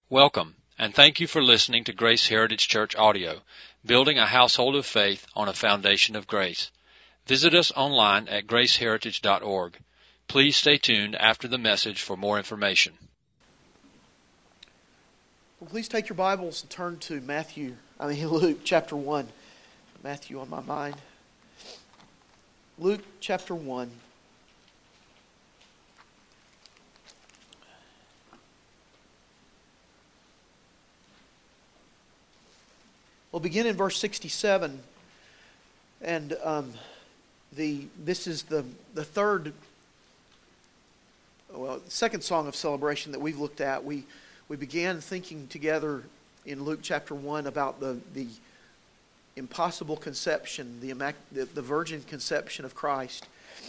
Welcome, and thank you for listening to Grace Heritage Church Audio, building a household of faith on a foundation of grace. Visit us online at graceheritage.org. Please stay tuned after the message for more information. Well, please take your Bibles and turn to Luke chapter 1. Matthew on my mind. Luke chapter 1. We'll begin in verse 67, and this is the second song of celebration that we've looked at. We began thinking together in Luke chapter 1 about the impossible conception, the virgin conception of Christ,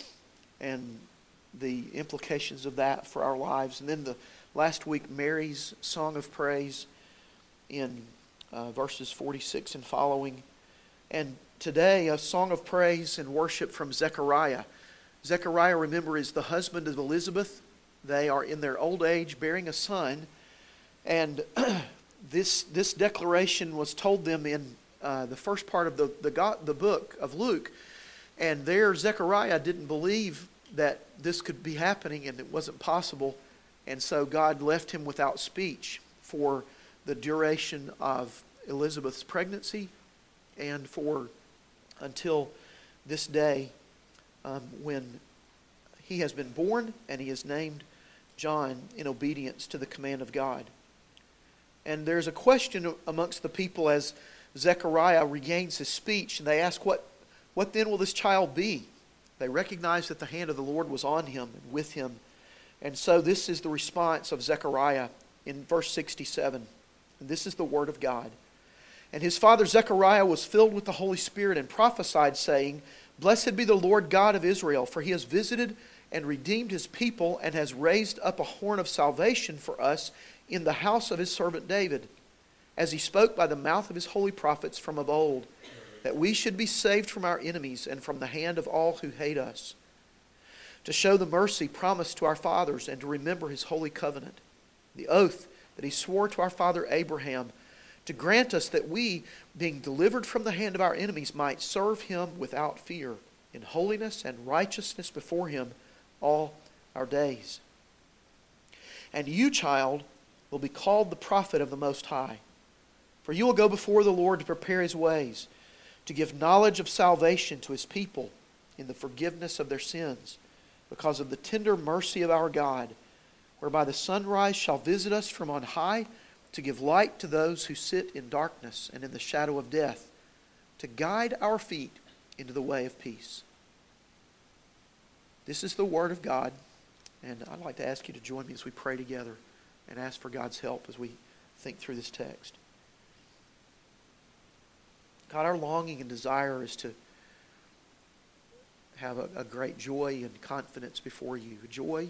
and the implications of that for our lives. And then last week, Mary's song of praise in verses 46 and following. And today, a song of praise and worship from Zechariah. Zechariah, remember, is the husband of Elizabeth. They are in their old age, bearing a son. And this declaration was told them in the first part of the book of Luke. And there, Zechariah didn't believe that this could be happening, and it wasn't possible. And so God left him without speech for the duration of Elizabeth's pregnancy and until this day when he has been born and he is named John in obedience to the command of God. And there's a question amongst the people as Zechariah regains his speech, and they ask, what then will this child be? They recognize that the hand of the Lord was on him and with him. And so this is the response of Zechariah in verse 67. And this is the word of God. And his father Zechariah was filled with the Holy Spirit and prophesied, saying, Blessed be the Lord God of Israel, for he has visited and redeemed his people and has raised up a horn of salvation for us in the house of his servant David, as he spoke by the mouth of his holy prophets from of old, that we should be saved from our enemies and from the hand of all who hate us, to show the mercy promised to our fathers and to remember his holy covenant, the oath that he swore to our father Abraham, to grant us that we, being delivered from the hand of our enemies, might serve him without fear, in holiness and righteousness before him all our days. And you, child, will be called the prophet of the Most High, for you will go before the Lord to prepare his ways, to give knowledge of salvation to his people in the forgiveness of their sins, because of the tender mercy of our God, whereby the sunrise shall visit us from on high, to give light to those who sit in darkness and in the shadow of death, to guide our feet into the way of peace. This is the word of God, and I'd like to ask you to join me as we pray together and ask for God's help as we think through this text. God, our longing and desire is to have a great joy and confidence before you. Joy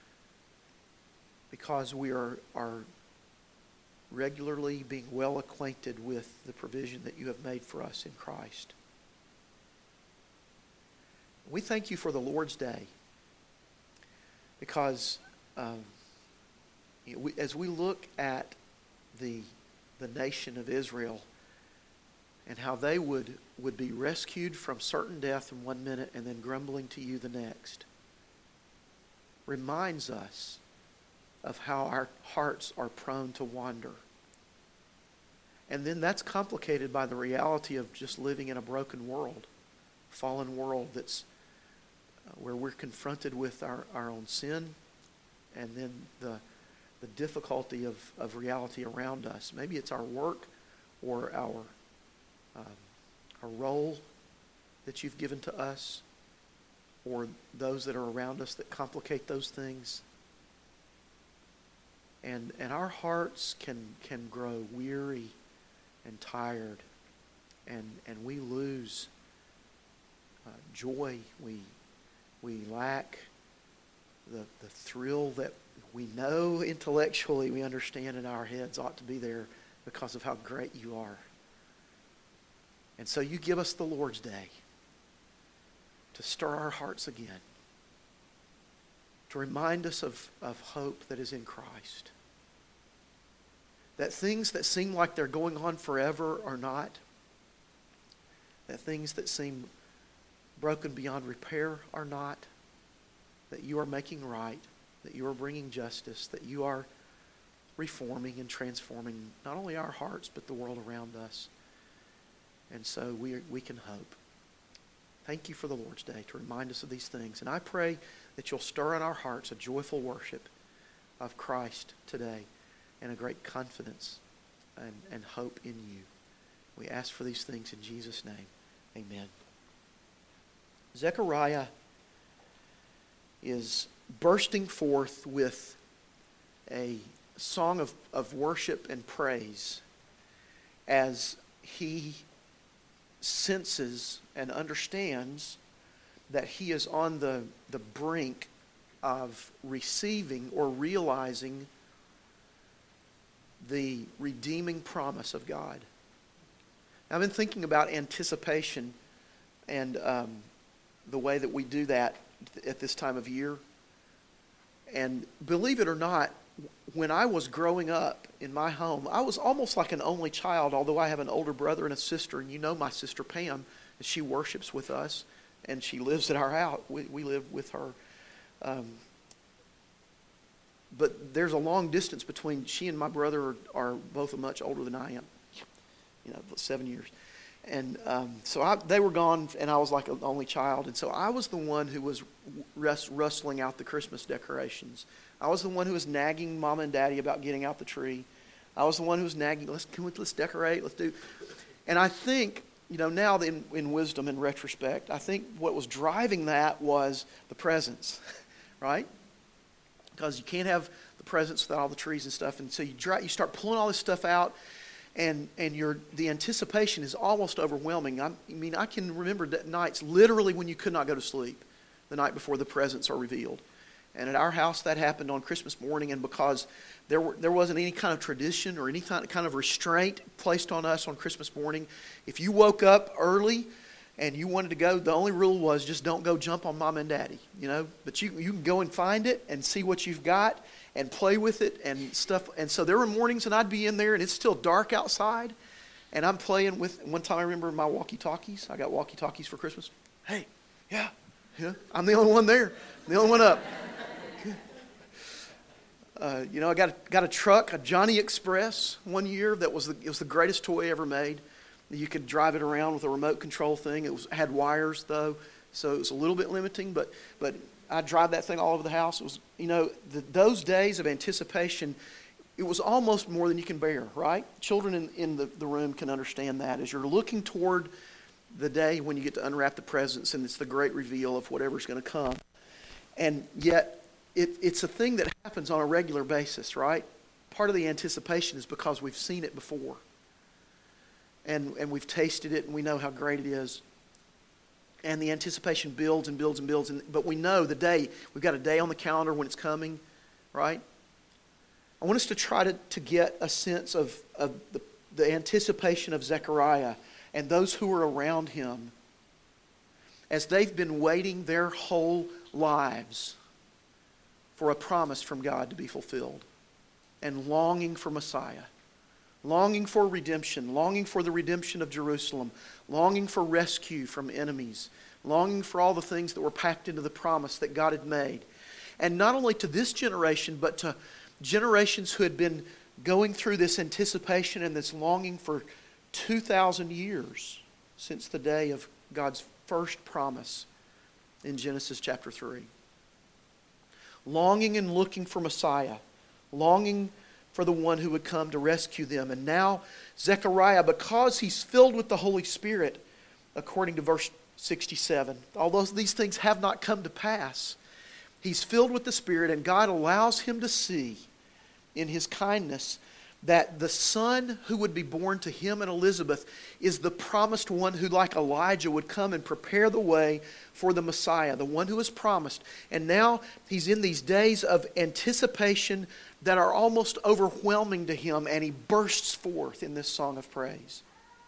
because we are regularly being well acquainted with the provision that you have made for us in Christ. We thank you for the Lord's Day because as we look at the nation of Israel and how they would be rescued from certain death in 1 minute and then grumbling to you the next, reminds us of how our hearts are prone to wander. And then that's complicated by the reality of just living in a broken world, fallen world that's where we're confronted with our own sin and then the difficulty of reality around us. Maybe it's our work or our role that you've given to us or those that are around us that complicate those things. And our hearts can grow weary and tired, and we lose joy. We lack the thrill that we know intellectually, we understand in our heads ought to be there because of how great you are. And so you give us the Lord's Day to stir our hearts again, to remind us of hope that is in Christ, that things that seem like they're going on forever are not, that things that seem broken beyond repair are not, that you are making right, that you are bringing justice, that you are reforming and transforming not only our hearts but the world around us. And so we can hope. Thank you for the Lord's Day to remind us of these things. And I pray that you'll stir in our hearts a joyful worship of Christ today and a great confidence and hope in you. We ask for these things in Jesus' name. Amen. Zechariah is bursting forth with a song of worship and praise as he senses and understands that he is on the brink of receiving or realizing the redeeming promise of God. Now, I've been thinking about anticipation and the way that we do that at this time of year. And believe it or not, when I was growing up in my home, I was almost like an only child, although I have an older brother and a sister. And you know my sister Pam, and she worships with us, and she lives at our house. We live with her. But there's a long distance between she and my brother are both much older than I am. 7 years. And so they were gone, and I was like an only child. And so I was the one who was rustling out the Christmas decorations. I was the one who was nagging Mom and Daddy about getting out the tree. I was the one who was nagging, let's decorate, let's do. And I think, now in wisdom and retrospect, I think what was driving that was the presents, right? Because you can't have the presents without all the trees and stuff. And so you start pulling all this stuff out, and the anticipation is almost overwhelming. I can remember nights literally when you could not go to sleep the night before the presents are revealed. And at our house that happened on Christmas morning, and because there wasn't any kind of tradition or any kind of restraint placed on us on Christmas morning, if you woke up early and you wanted to go, the only rule was just don't go jump on Mom and Daddy, But you can go and find it and see what you've got and play with it and stuff. And so there were mornings and I'd be in there and it's still dark outside, and I'm playing with, one time I remember my walkie-talkies. I got walkie-talkies for Christmas. Hey, yeah, I'm the only one there. I'm the only one up. I got a truck, a Johnny Express one year it was the greatest toy ever made. You could drive it around with a remote control thing. It had wires though, so it was a little bit limiting, but I'd drive that thing all over the house. It was, those days of anticipation, it was almost more than you can bear, right? Children in the room can understand that as you're looking toward the day when you get to unwrap the presents and it's the great reveal of whatever's going to come. And yet, it's a thing that happens on a regular basis, right? Part of the anticipation is because we've seen it before. And we've tasted it and we know how great it is. And the anticipation builds and builds and builds. But we know the day, we've got a day on the calendar when it's coming, right? I want us to try to get a sense of the anticipation of Zechariah and those who are around him as they've been waiting their whole lives for a promise from God to be fulfilled, and longing for Messiah, longing for redemption, longing for the redemption of Jerusalem, longing for rescue from enemies, longing for all the things that were packed into the promise that God had made. And not only to this generation, but to generations who had been going through this anticipation and this longing for 2,000 years since the day of God's first promise in Genesis chapter 3. Longing and looking for Messiah, longing for the one who would come to rescue them. And now Zechariah, because he's filled with the Holy Spirit, according to verse 67, although these things have not come to pass, he's filled with the Spirit, and God allows him to see in his kindness that the son who would be born to him and Elizabeth is the promised one who, like Elijah, would come and prepare the way for the Messiah, the one who is promised. And now he's in these days of anticipation that are almost overwhelming to him, and he bursts forth in this song of praise.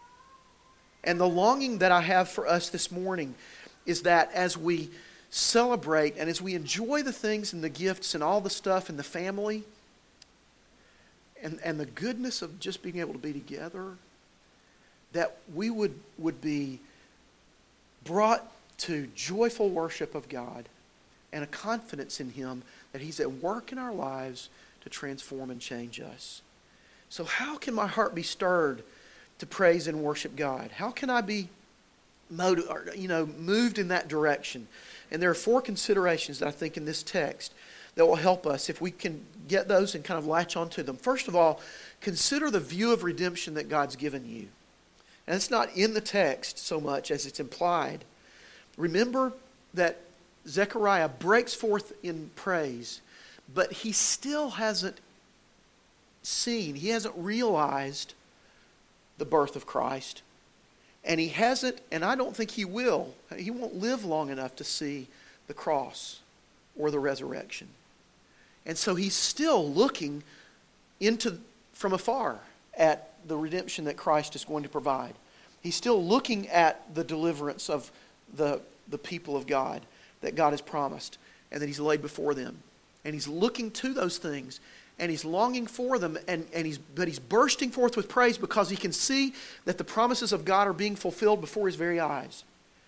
And the longing that I have for us this morning is that as we celebrate and as we enjoy the things and the gifts and all the stuff in the family, and the goodness of just being able to be together, that we would be brought to joyful worship of God and a confidence in Him that He's at work in our lives to transform and change us. So how can my heart be stirred to praise and worship God? How can I be moved in that direction? And there are 4 considerations that I think in this text that will help us if we can get those and kind of latch onto them. First of all, consider the view of redemption that God's given you. And it's not in the text so much as it's implied. Remember that Zechariah breaks forth in praise, but he still hasn't seen, he hasn't realized the birth of Christ. And he hasn't, and I don't think he will, he won't live long enough to see the cross or the resurrection. And so he's still looking from afar at the redemption that Christ is going to provide. He's still looking at the deliverance of the people of God that God has promised and that He's laid before them. And he's looking to those things and he's longing for them, but he's bursting forth with praise because he can see that the promises of God are being fulfilled before his very eyes.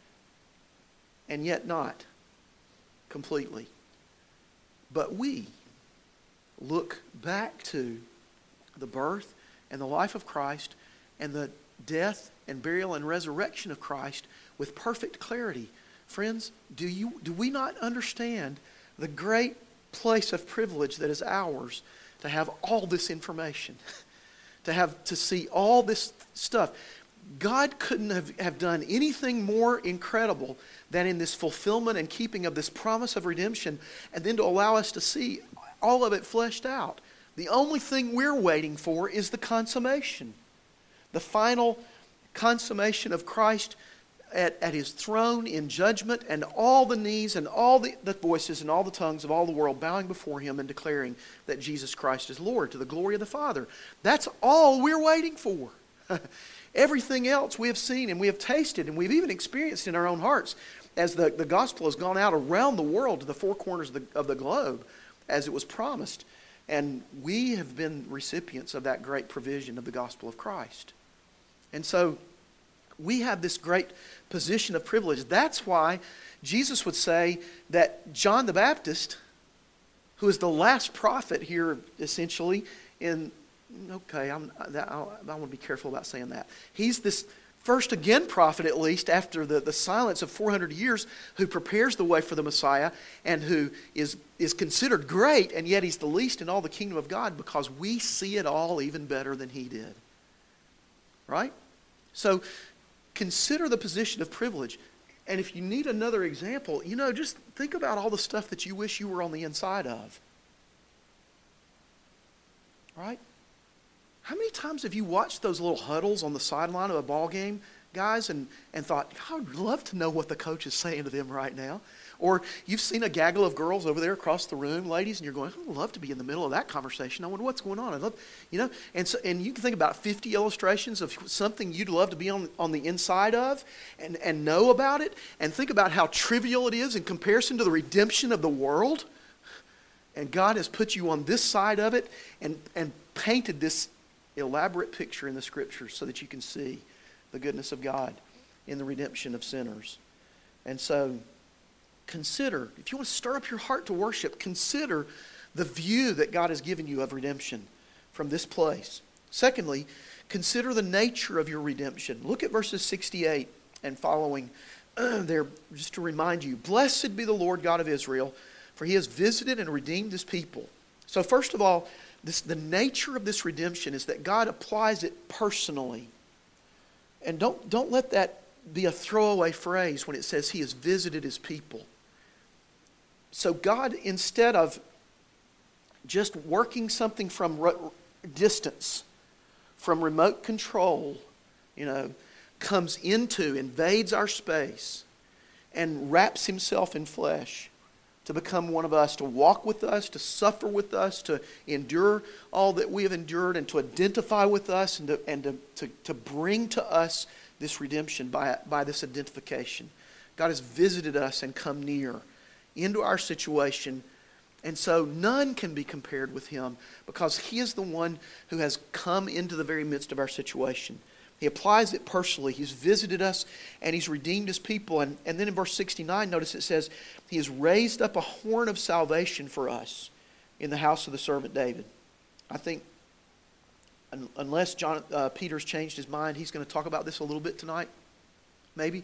And yet not completely. But we look back to the birth and the life of Christ and the death and burial and resurrection of Christ with perfect clarity. Friends, do we not understand the great place of privilege that is ours to have all this information, to see all this stuff? God couldn't have done anything more incredible than in this fulfillment and keeping of this promise of redemption, and then to allow us to see all of it fleshed out. The only thing we're waiting for is the consummation, the final consummation of Christ at His throne in judgment, and all the knees and all the voices and all the tongues of all the world bowing before Him and declaring that Jesus Christ is Lord to the glory of the Father. That's all we're waiting for. Everything else we have seen and we have tasted and we've even experienced in our own hearts as the gospel has gone out around the world to the 4 corners of the globe as it was promised. And we have been recipients of that great provision of the gospel of Christ. And so we have this great position of privilege. That's why Jesus would say that John the Baptist, who is the last prophet here essentially I want to be careful about saying that. He's this first again prophet, at least after the silence of 400 years, who prepares the way for the Messiah and who is considered great, and yet he's the least in all the kingdom of God because we see it all even better than he did. Right? So consider the position of privilege. And if you need another example, just think about all the stuff that you wish you were on the inside of. Right? How many times have you watched those little huddles on the sideline of a ball game, guys, and thought, I would love to know what the coach is saying to them right now? Or you've seen a gaggle of girls over there across the room, ladies, and you're going, I would love to be in the middle of that conversation. I wonder what's going on. I'd love, and you can think about 50 illustrations of something you'd love to be on the inside of and know about it, and think about how trivial it is in comparison to the redemption of the world. And God has put you on this side of it and painted this elaborate picture in the Scriptures so that you can see the goodness of God in the redemption of sinners. And so consider, if you want to stir up your heart to worship, consider the view that God has given you of redemption from this place. Secondly, consider the nature of your redemption. Look at verses 68 and following there, just to remind you, blessed be the Lord God of Israel, for He has visited and redeemed His people. So first of all, the nature of this redemption is that God applies it personally. And don't let that be a throwaway phrase when it says He has visited His people. So God, instead of just working something from distance, from remote control, comes invades our space and wraps Himself in flesh to become one of us, to walk with us, to suffer with us, to endure all that we have endured, and to identify with us, and to bring to us this redemption by this identification. God has visited us and come near into our situation And so none can be compared with him because he is the one who has come into the very midst of our situation. He applies it personally. He's visited us and he's redeemed his people. And then in verse 69, notice it says, he has raised up a horn of salvation for us in the house of the servant David. I think unless Peter's changed his mind, he's going to talk about this a little bit tonight, maybe.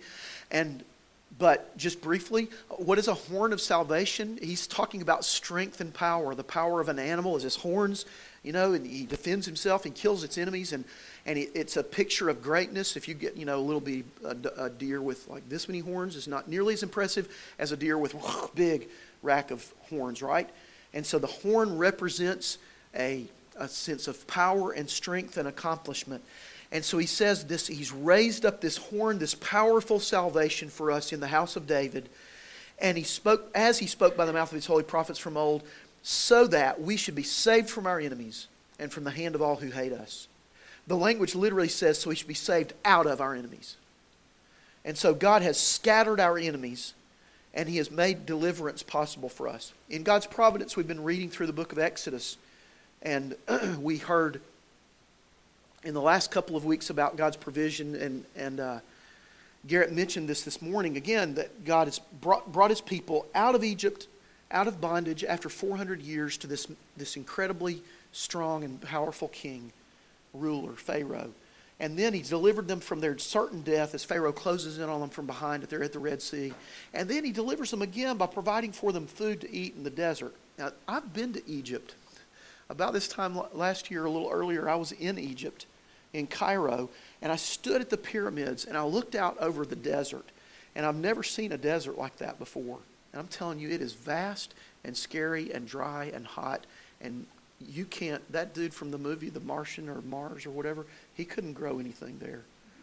But just briefly, what is a horn of salvation? He's talking about strength and power. The power of an animal is his horns, and he defends himself and kills its enemies. And it's a picture of greatness. If you get, a deer with like this many horns is not nearly as impressive as a deer with a big rack of horns, right? And so the horn represents a sense of power and strength and accomplishment. And so he says this, he's raised up this horn, this powerful salvation for us in the house of David. And he spoke by the mouth of his holy prophets from old, so that we should be saved from our enemies and from the hand of all who hate us. The language literally says, so we should be saved out of our enemies. And so God has scattered our enemies, and he has made deliverance possible for us. In God's providence, we've been reading through the book of Exodus, and we heard in the last couple of weeks about God's provision, and Garrett mentioned this morning again, that God has brought his people out of Egypt, out of bondage after 400 years to this incredibly strong and powerful king, ruler, Pharaoh. And then he's delivered them from their certain death as Pharaoh closes in on them from behind. They're at the Red Sea. And then he delivers them again by providing for them food to eat in the desert. Now, I've been to Egypt. About this time last year, a little earlier, I was in Egypt, in Cairo, and I stood at the pyramids and I looked out over the desert. And I've never seen a desert like that before. And I'm telling you, it is vast and scary and dry and hot. And you can't, that dude from the movie The Martian or Mars or whatever, he couldn't grow anything there.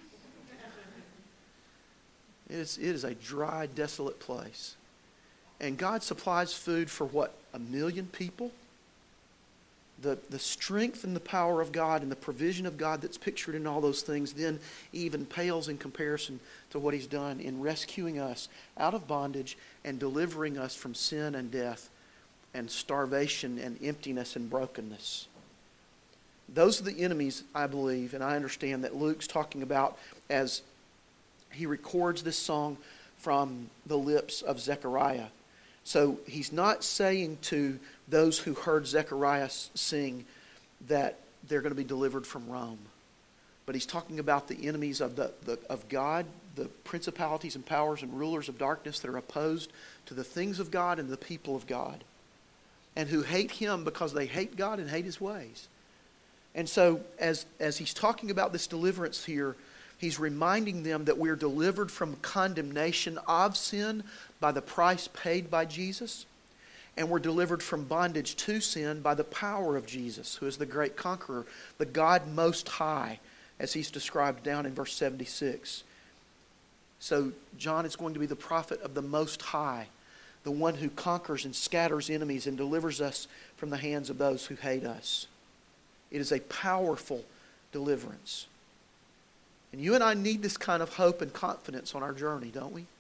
It is a dry, desolate place. And God supplies food for what, 1 million people? The strength and the power of God and the provision of God that's pictured in all those things then even pales in comparison to what he's done in rescuing us out of bondage and delivering us from sin and death and starvation and emptiness and brokenness. Those are the enemies, I believe, and I understand that Luke's talking about as he records this song from the lips of Zechariah. So he's not saying to those who heard Zechariah sing that they're going to be delivered from Rome. But he's talking about the enemies of God, the principalities and powers and rulers of darkness that are opposed to the things of God and the people of God, and who hate him because they hate God and hate his ways. And so as he's talking about this deliverance here, he's reminding them that we're delivered from condemnation of sin by the price paid by Jesus. And we're delivered from bondage to sin by the power of Jesus, who is the great conqueror, the God Most High, as he's described down in verse 76. So John is going to be the prophet of the Most High, the one who conquers and scatters enemies and delivers us from the hands of those who hate us. It is a powerful deliverance. And you and I need this kind of hope and confidence on our journey, don't we?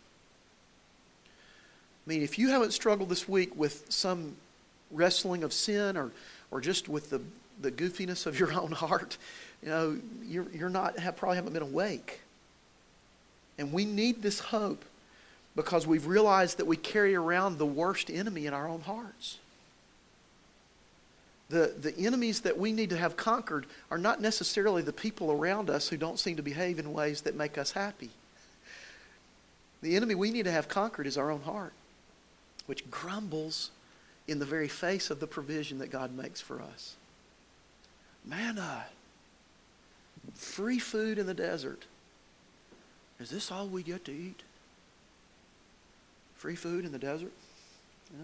I mean, if you haven't struggled this week with some wrestling of sin or just with the goofiness of your own heart, you're not probably haven't been awake. And we need this hope because we've realized that we carry around the worst enemy in our own hearts. The enemies that we need to have conquered are not necessarily the people around us who don't seem to behave in ways that make us happy. The enemy we need to have conquered is our own heart, which grumbles in the very face of the provision that God makes for us. Manna, free food in the desert. Is this all we get to eat? Free food in the desert? Yeah.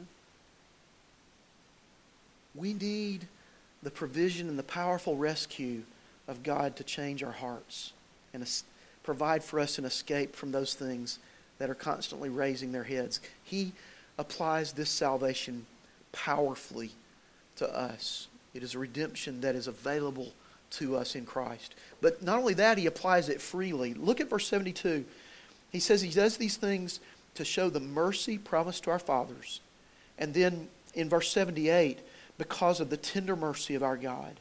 We need the provision and the powerful rescue of God to change our hearts and provide for us an escape from those things that are constantly raising their heads. He applies this salvation powerfully to us. It is a redemption that is available to us in Christ. But not only that, he applies it freely. Look at verse 72. He says he does these things to show the mercy promised to our fathers. And then in verse 78, because of the tender mercy of our God.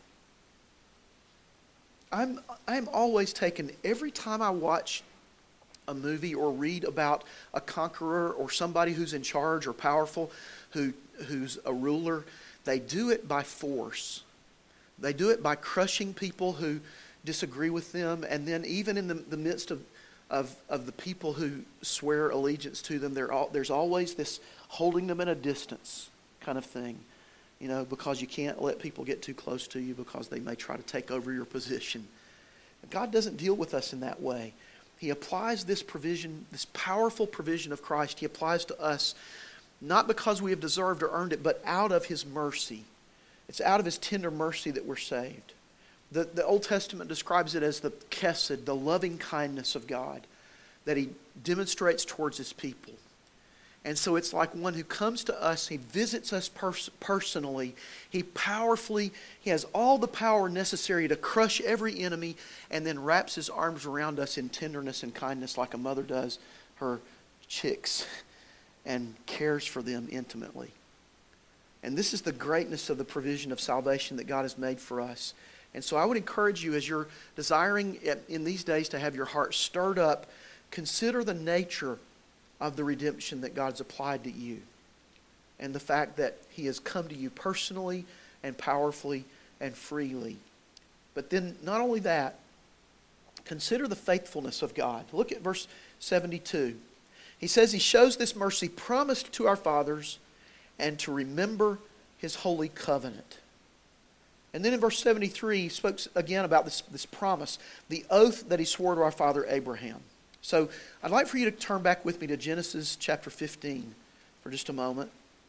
I'm always taken, every time I watch a movie or read about a conqueror or somebody who's in charge or powerful, who's a ruler, they do it by force. They do it by crushing people who disagree with them, and then even in the midst of the people who swear allegiance to them, there's always this holding them at a distance kind of thing, because you can't let people get too close to you because they may try to take over your position. God doesn't deal with us in that way. He applies this provision, this powerful provision of Christ, He applies to us not because we have deserved or earned it, but out of His mercy. It's out of His tender mercy that we're saved. The Old Testament describes it as the chesed, the loving kindness of God that He demonstrates towards His people. And so it's like one who comes to us, He visits us personally. He has all the power necessary to crush every enemy, and then wraps His arms around us in tenderness and kindness like a mother does her chicks, and cares for them intimately. And this is the greatness of the provision of salvation that God has made for us. And so I would encourage you, as you're desiring in these days to have your heart stirred up, consider the nature of the redemption that God's applied to you, and the fact that He has come to you personally and powerfully and freely. But then not only that, consider the faithfulness of God. Look at verse 72. He says He shows this mercy promised to our fathers and to remember His holy covenant. And then in verse 73, He spoke again about this promise, the oath that He swore to our father Abraham. So I'd like for you to turn back with me to Genesis chapter 15 for just a moment.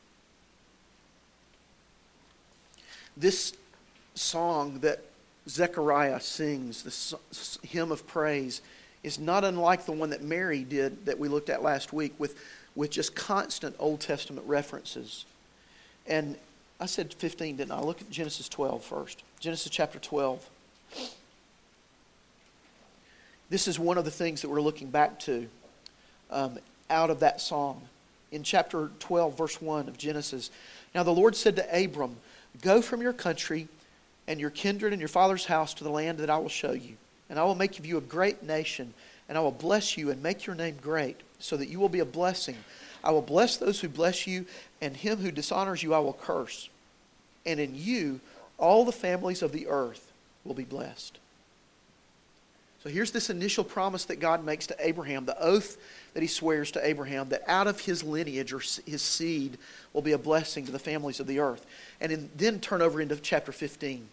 This song that Zechariah sings, this hymn of praise, is not unlike the one that Mary did that we looked at last week with just constant Old Testament references. And I said 15, didn't I? Look at Genesis 12 first. Genesis chapter 12. This is one of the things that we're looking back to out of that song. In chapter 12, verse 1 of Genesis, now the Lord said to Abram, go from your country and your kindred and your father's house to the land that I will show you. And I will make of you a great nation, and I will bless you and make your name great, so that you will be a blessing. I will bless those who bless you, and him who dishonors you I will curse. And in you all the families of the earth will be blessed. So here's this initial promise that God makes to Abraham, the oath that He swears to Abraham, that out of his lineage or his seed will be a blessing to the families of the earth. And then turn over into chapter 15.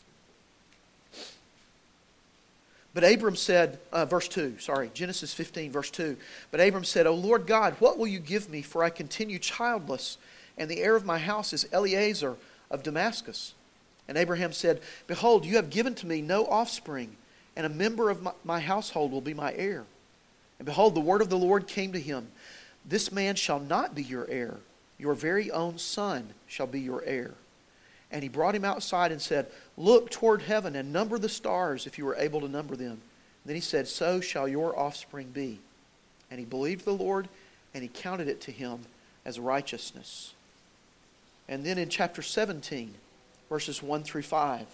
But Abram said, Genesis 15, verse 2. But Abram said, O Lord God, what will you give me? For I continue childless, and the heir of my house is Eliezer of Damascus. And Abraham said, behold, you have given to me no offspring, and a member of my household will be my heir. And behold, the word of the Lord came to him, this man shall not be your heir. Your very own son shall be your heir. And he brought him outside and said, look toward heaven and number the stars if you are able to number them. And then he said, so shall your offspring be. And he believed the Lord, and He counted it to him as righteousness. And then in chapter 17, verses 1 through 5.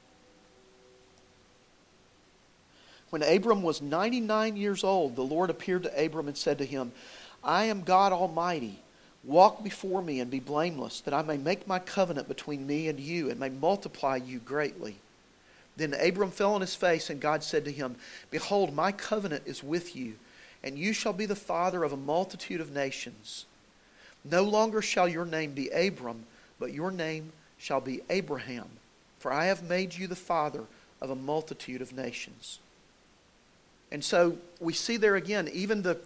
When Abram was 99 years old, the Lord appeared to Abram and said to him, I am God Almighty. Walk before me and be blameless, that I may make my covenant between me and you, and may multiply you greatly. Then Abram fell on his face, and God said to him, behold, my covenant is with you, and you shall be the father of a multitude of nations. No longer shall your name be Abram, but your name shall be Abraham, for I have made you the father of a multitude of nations. And so we see there again, even the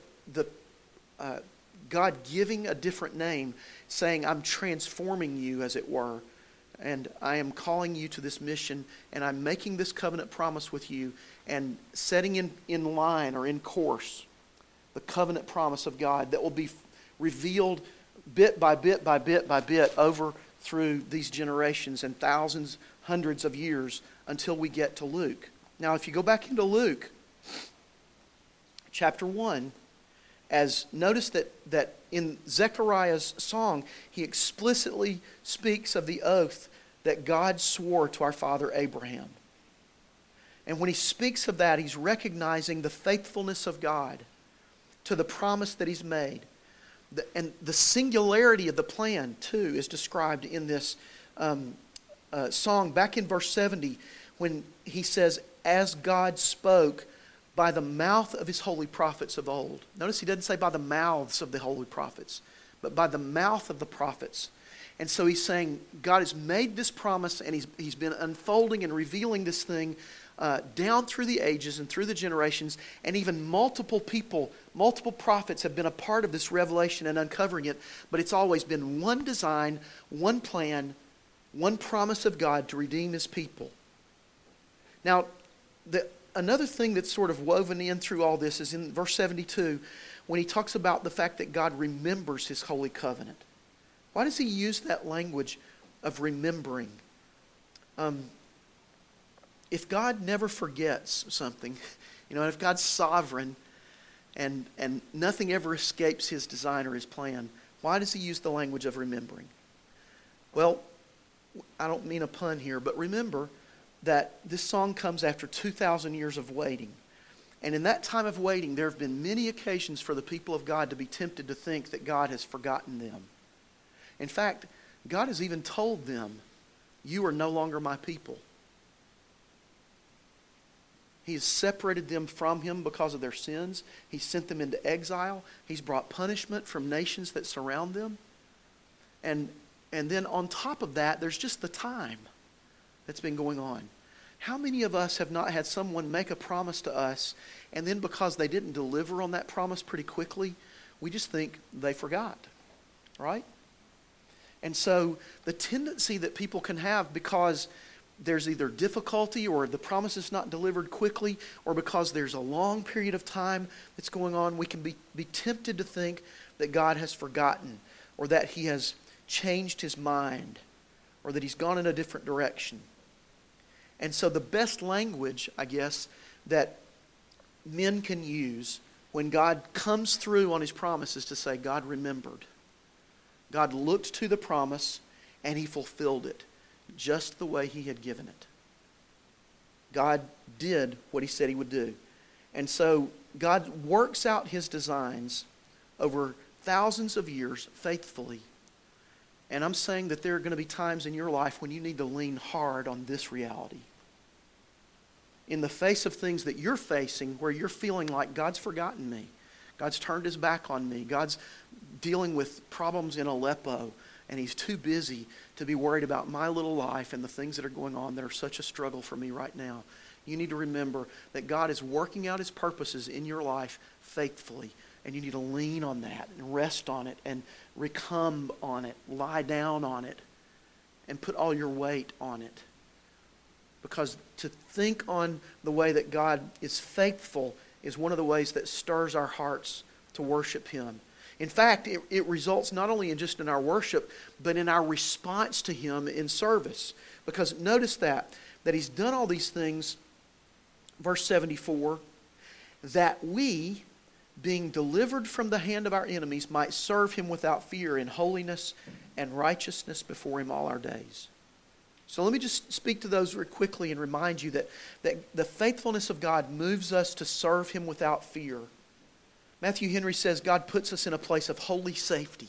God giving a different name, saying, I'm transforming you, as it were, and I am calling you to this mission, and I'm making this covenant promise with you, and setting in line or in course the covenant promise of God that will be revealed bit by bit by bit by bit over through these generations and thousands, hundreds of years until we get to Luke. Now, if you go back into Luke chapter 1, as notice that in Zechariah's song, he explicitly speaks of the oath that God swore to our father Abraham. And when he speaks of that, he's recognizing the faithfulness of God to the promise that he's made. And the singularity of the plan, too, is described in this song. Back in verse 70, when he says, as God spoke by the mouth of his holy prophets of old. Notice he doesn't say by the mouths of the holy prophets, but by the mouth of the prophets. And so he's saying God has made this promise, and he's been unfolding and revealing this thing down through the ages and through the generations, and even multiple people, multiple prophets have been a part of this revelation and uncovering it, but it's always been one design, one plan, one promise of God to redeem his people. Now, another thing that's sort of woven in through all this is in verse 72, when he talks about the fact that God remembers his holy covenant. Why does he use that language of remembering? If God never forgets something, if God's sovereign and nothing ever escapes his design or his plan, why does he use the language of remembering? Well, I don't mean a pun here, but remember that this song comes after 2,000 years of waiting. And in that time of waiting, there have been many occasions for the people of God to be tempted to think that God has forgotten them. In fact, God has even told them, you are no longer my people. He has separated them from him because of their sins. He sent them into exile. He's brought punishment from nations that surround them. And then on top of that, there's just the time that's been going on. How many of us have not had someone make a promise to us, and then because they didn't deliver on that promise pretty quickly, we just think they forgot, right? And so the tendency that people can have because there's either difficulty or the promise is not delivered quickly, or because there's a long period of time that's going on, we can be tempted to think that God has forgotten, or that he has changed his mind, or that he's gone in a different direction. And so the best language, I guess, that men can use when God comes through on his promise is to say, God remembered. God looked to the promise and he fulfilled it just the way he had given it. God did what he said he would do. And so God works out his designs over thousands of years faithfully. And I'm saying that there are going to be times in your life when you need to lean hard on this reality. In the face of things that you're facing where you're feeling like God's forgotten me, God's turned his back on me, God's dealing with problems in Aleppo, and he's too busy to be worried about my little life and the things that are going on that are such a struggle for me right now. You need to remember that God is working out his purposes in your life faithfully, and you need to lean on that and rest on it and recumb on it, lie down on it, and put all your weight on it. Because to think on the way that God is faithful is one of the ways that stirs our hearts to worship him. In fact, it results not only in just in our worship, but in our response to him in service. Because notice that he's done all these things, verse 74, that we, being delivered from the hand of our enemies, might serve him without fear in holiness and righteousness before him all our days. So let me just speak to those very quickly and remind you that the faithfulness of God moves us to serve him without fear. Matthew Henry says God puts us in a place of holy safety.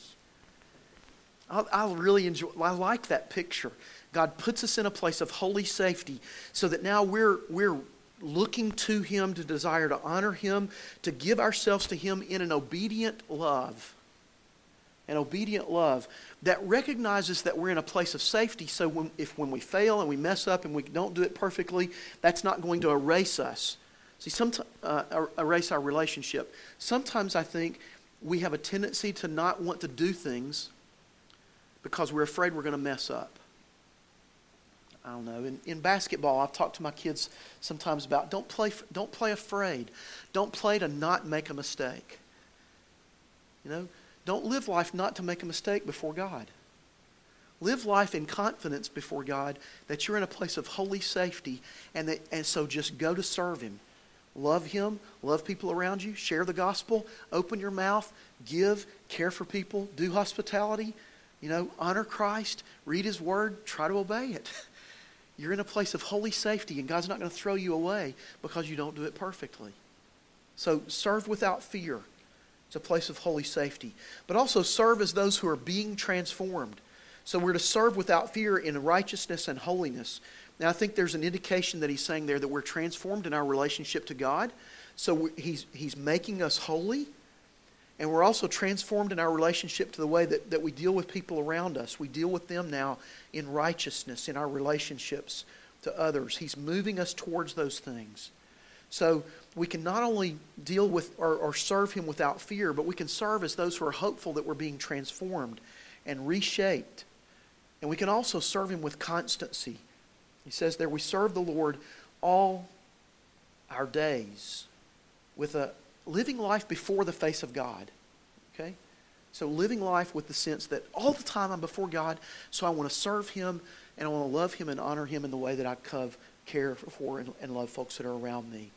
I like that picture. God puts us in a place of holy safety so that now we're looking to him to desire to honor him, to give ourselves to him in an obedient love. An obedient love that recognizes that we're in a place of safety, so when we fail and we mess up and we don't do it perfectly, that's not going to erase us. See, erase our relationship. Sometimes I think we have a tendency to not want to do things because we're afraid we're going to mess up. I don't know. In basketball, I've talked to my kids sometimes about don't play afraid. Don't play to not make a mistake. Don't live life not to make a mistake before God. Live life in confidence before God that you're in a place of holy safety, and so just go to serve him Love Him, love people around you, share the gospel, open your mouth, give, care for people, do hospitality, honor Christ, read His Word, try to obey it. You're in a place of holy safety, and God's not going to throw you away because you don't do it perfectly. So serve without fear. It's a place of holy safety. But also serve as those who are being transformed. So we're to serve without fear in righteousness and holiness. Now I think there's an indication that he's saying there that we're transformed in our relationship to God. So he's making us holy. And we're also transformed in our relationship to the way that we deal with people around us. We deal with them now in righteousness in our relationships to others. He's moving us towards those things. So we can not only deal with or serve Him without fear, but we can serve as those who are hopeful that we're being transformed and reshaped. And we can also serve Him with constancy. He says there, we serve the Lord all our days with a living life before the face of God. Okay? So living life with the sense that all the time I'm before God, so I want to serve Him and I want to love Him and honor Him in the way that I care for and love folks that are around me.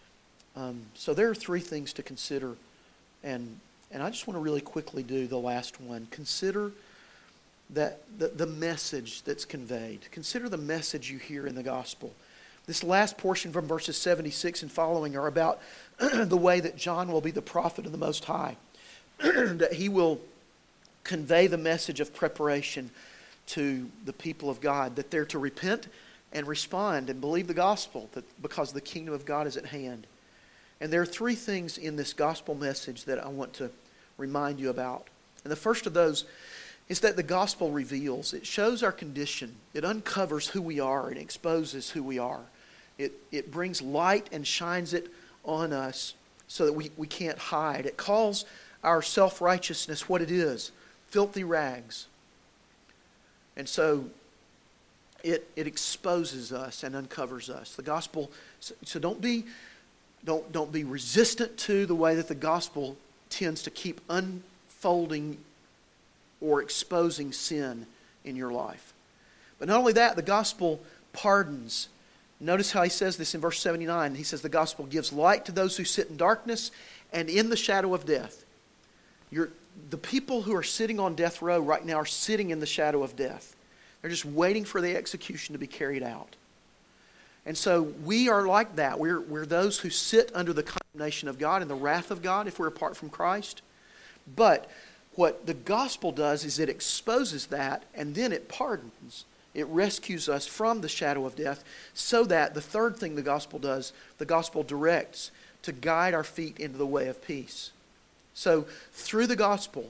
So there are three things to consider, and I just want to really quickly do the last one. Consider that the message that's conveyed. Consider the message you hear in the gospel. This last portion from verses 76 and following are about the way that John will be the prophet of the Most High. That he will convey the message of preparation to the people of God, that they're to repent and respond and believe the gospel because the kingdom of God is at hand. And there are three things in this gospel message that I want to remind you about. And the first of those is that the gospel reveals. It shows our condition. It uncovers who we are and exposes who we are. It brings light and shines it on us so that we can't hide. It calls our self-righteousness what it is, filthy rags. And so it exposes us and uncovers us. The gospel, so don't be resistant to the way that the gospel tends to keep unfolding or exposing sin in your life. But not only that, the gospel pardons. Notice how he says this in verse 79. He says the gospel gives light to those who sit in darkness and in the shadow of death. The people who are sitting on death row right now are sitting in the shadow of death. They're just waiting for the execution to be carried out. And so we are like that. We're those who sit under the condemnation of God and the wrath of God if we're apart from Christ. But what the gospel does is it exposes that, and then it pardons. It rescues us from the shadow of death, so that the third thing the gospel does, the gospel directs to guide our feet into the way of peace. So through the gospel,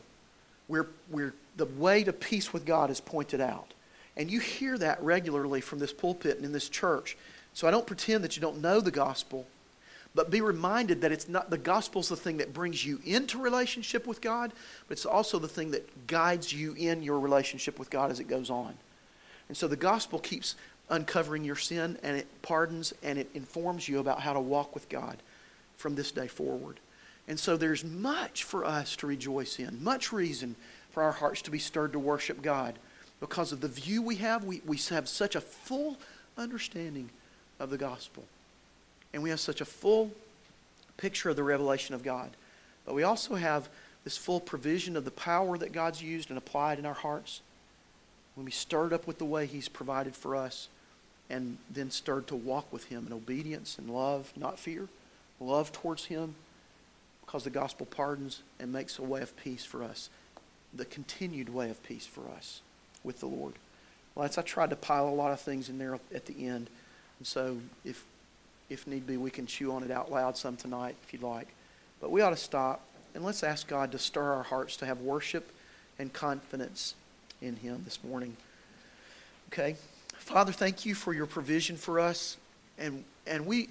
the way to peace with God is pointed out. And you hear that regularly from this pulpit and in this church. So I don't pretend that you don't know the gospel, but be reminded that it's not the gospel's the thing that brings you into relationship with God, but it's also the thing that guides you in your relationship with God as it goes on. And so the gospel keeps uncovering your sin, and it pardons and it informs you about how to walk with God from this day forward. And so there's much for us to rejoice in, much reason for our hearts to be stirred to worship God. Because of the view we have such a full understanding of the gospel. And we have such a full picture of the revelation of God. But we also have this full provision of the power that God's used and applied in our hearts. When we stirred up with the way He's provided for us, and then stirred to walk with Him in obedience and love, not fear, love towards Him, because the gospel pardons and makes a way of peace for us, the continued way of peace for us with the Lord. Well, I tried to pile a lot of things in there at the end, and so if need be, we can chew on it out loud some tonight if you'd like. But we ought to stop, and let's ask God to stir our hearts to have worship and confidence in Him this morning. Okay? Father, thank You for Your provision for us, and we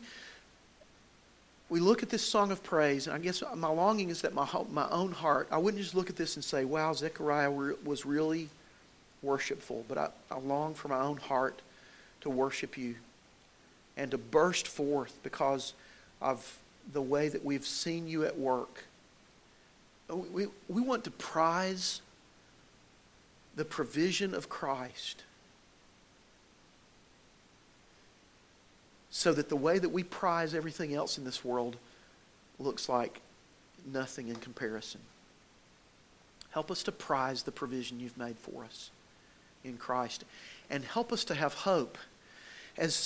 look at this song of praise, and I guess my longing is that my own heart, I wouldn't just look at this and say, wow, Zechariah was really worshipful, but I long for my own heart to worship You and to burst forth because of the way that we've seen You at work. We want to prize the provision of Christ so that the way that we prize everything else in this world looks like nothing in comparison. Help us to prize the provision you've made for us in Christ. And help us to have hope. As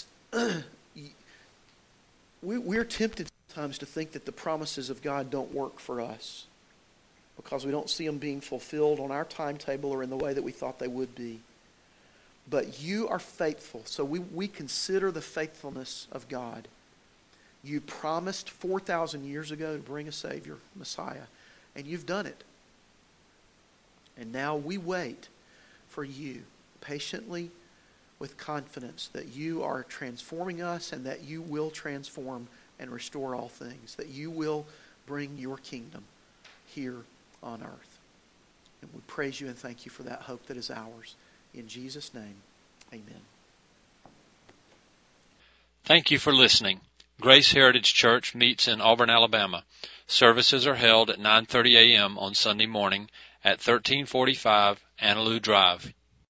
we're tempted sometimes to think that the promises of God don't work for us because we don't see them being fulfilled on our timetable or in the way that we thought they would be. But you are faithful, so we consider the faithfulness of God. You promised 4,000 years ago to bring a Savior, Messiah, and you've done it. And now we wait for you patiently with confidence that you are transforming us and that you will transform and restore all things, that you will bring your kingdom here on earth. And we praise you and thank you for that hope that is ours. In Jesus' name, amen. Thank you for listening. Grace Heritage Church meets in Auburn, Alabama. Services are held at 9:30 a.m. on Sunday morning at 1345 Annaloo Drive,